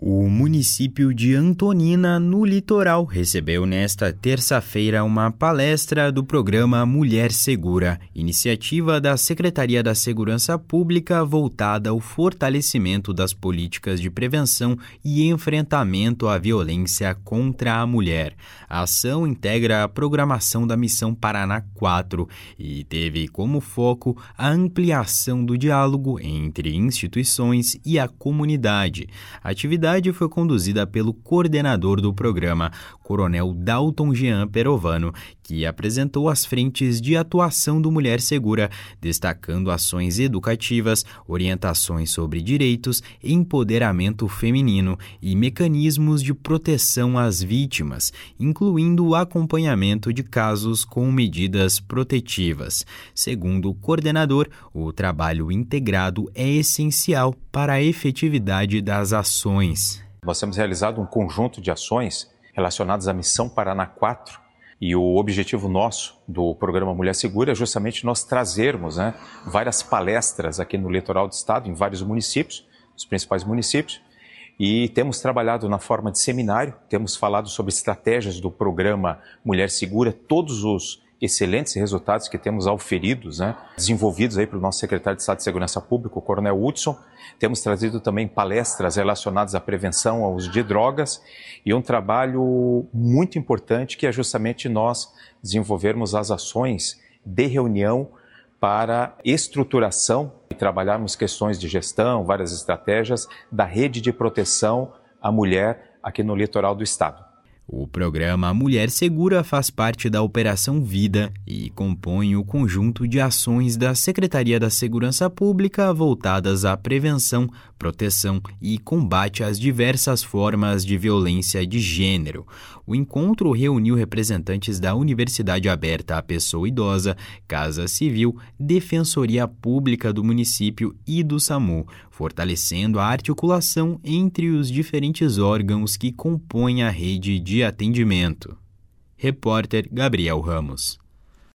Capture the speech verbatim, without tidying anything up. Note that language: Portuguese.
O município de Antonina, no litoral, recebeu nesta terça-feira uma palestra do programa Mulher Segura, iniciativa da Secretaria da Segurança Pública voltada ao fortalecimento das políticas de prevenção e enfrentamento à violência contra a mulher. A ação integra a programação da Missão Paraná quatro e teve como foco a ampliação do diálogo entre instituições e a comunidade. A atividade foi conduzida pelo coordenador do programa, Coronel Dalton Jean Perovano, que apresentou as frentes de atuação do Mulher Segura, destacando ações educativas, orientações sobre direitos, empoderamento feminino e mecanismos de proteção às vítimas, incluindo o acompanhamento de casos com medidas protetivas. Segundo o coordenador, o trabalho integrado é essencial para a efetividade das ações. Nós temos realizado um conjunto de ações relacionadas à Missão Paraná quatro e o objetivo nosso do programa Mulher Segura é justamente nós trazermos né, várias palestras aqui no litoral do estado, em vários municípios, os principais municípios, e temos trabalhado na forma de seminário, temos falado sobre estratégias do programa Mulher Segura, todos os excelentes resultados que temos auferidos, né, desenvolvidos aí pelo nosso secretário de Estado de Segurança Pública, o Coronel Hudson. Temos trazido também palestras relacionadas à prevenção ao uso de drogas e um trabalho muito importante que é justamente nós desenvolvermos as ações de reunião para estruturação e trabalharmos questões de gestão, várias estratégias da rede de proteção à mulher aqui no litoral do estado. O programa Mulher Segura faz parte da Operação Vida e compõe o conjunto de ações da Secretaria da Segurança Pública voltadas à prevenção, proteção e combate às diversas formas de violência de gênero. O encontro reuniu representantes da Universidade Aberta à Pessoa Idosa, Casa Civil, Defensoria Pública do município e do SAMU, fortalecendo a articulação entre os diferentes órgãos que compõem a rede de atendimento. Repórter Gabriel Ramos.